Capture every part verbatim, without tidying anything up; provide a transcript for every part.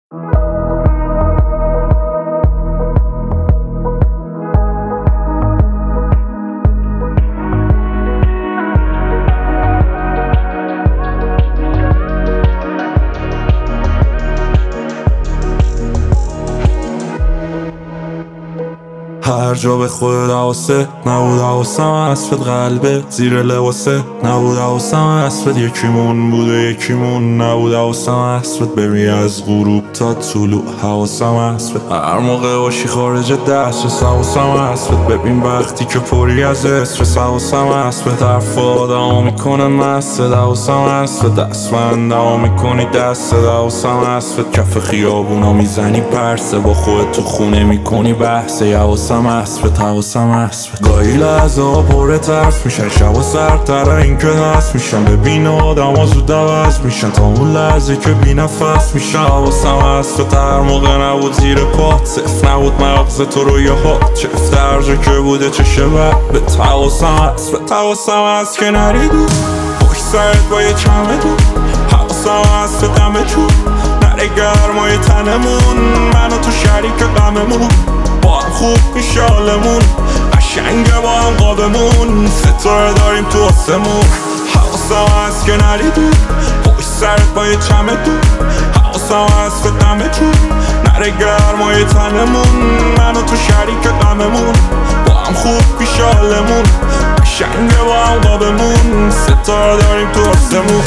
هر جا به خود حواسه نبود، حواسم اسفت قلبه زیر لباسه نبود، حواسم اسفت یکیمون بود و یکیمون نبود، حواسم اسفت ببین از غروب تا طلوع، حواسم اسفت هر موقع باشی خارج دسترس، حواسم اسفت ببین وقتی که پری از استرس، حواسم اسفت حرف آدمو میکنه مست، حواسم اسفت دستبندمو میکنی دست، حواسم اسفت کف خیابونا میزنی پرسه، با خودت تو خونه میکنی بحثه، حواسم اسفت حواسم اسفت گاهی لحظه ها پر ترس میشن، شبا سردتر این که هست میشن، ببین آدم ها زود عوض میشن تا اون لحظه که بی نفس میشن، حواسم اسفت هر موقع نبود زیر پات، صفر نبود مغز تو رو یه هات، چفت هر جا که بوده چه شبت، حواسم اسفت حواسم هست که نریدو پشت سرت با یه چمه دو، حواسم اسفت دمه چون نره گرمای تنمون، من و تو شریک غممون، با هم خوب میشه حالمون، قشنگه با هم قابمون، ستاره داریم تو آسمون، حواسم هست که نریدو پشت سرت با یه چمه دو، حواسم هست به دمه چون نره گرمای تنمون، من و تو شریک غممون، با هم خوب میشه حالمون، قشنگه با هم قابمون، ستاره داریم تو آسمون.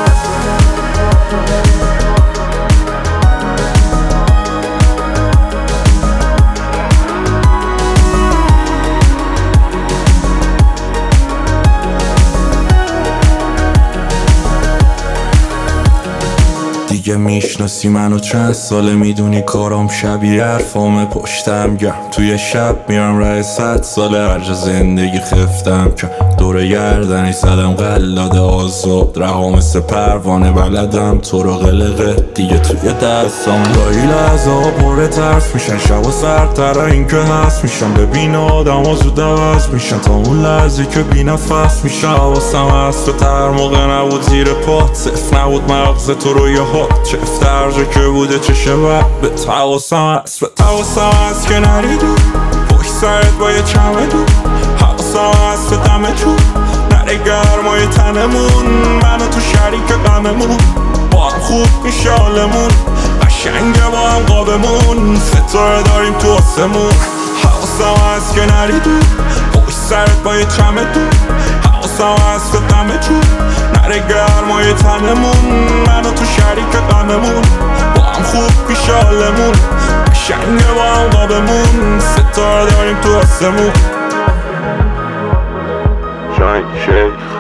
دیگه میشناسی منو چند ساله، میدونی کارام شبیه حرفامه، پشتم گرم توی شب میرم راه صد ساله، هر جا زندگی خفتم که دور گردنی زدم قلاده آزاد، رها مثل پروانه بلدم تو رو قلقه دیگه توی دستام، گاهی لحظه ها پر ترس میشن، شبا سردتر این که هست میشن، ببین آدم ها زود عوض میشن تا اون لحظه که بی نفس میشن، حواسم هست هر موقع نبود زیر پات، صفر نبود مغز تو رو یه هات، چفت هر جا که بوده چه شبت، حواسم هست حواسم هست که نریدو پشت سرت با یه چمه دو، حواسم هست به دمه چون نره گرمای تنمون، من و تو شریک غممون، با هم خوب میشه حالمون، قشنگه با هم قابمون، ستاره داریم تو آسمون، حواسم هست که نریدو پشت سرت با یه چمه دو، حواسم هست به دمه چون نره گرمای تنمون، من و تو شریک غممون، با هم خوب میشه حالمون، قشنگه با هم قابمون، ستاره داریم تو آسمون. شاین شیخ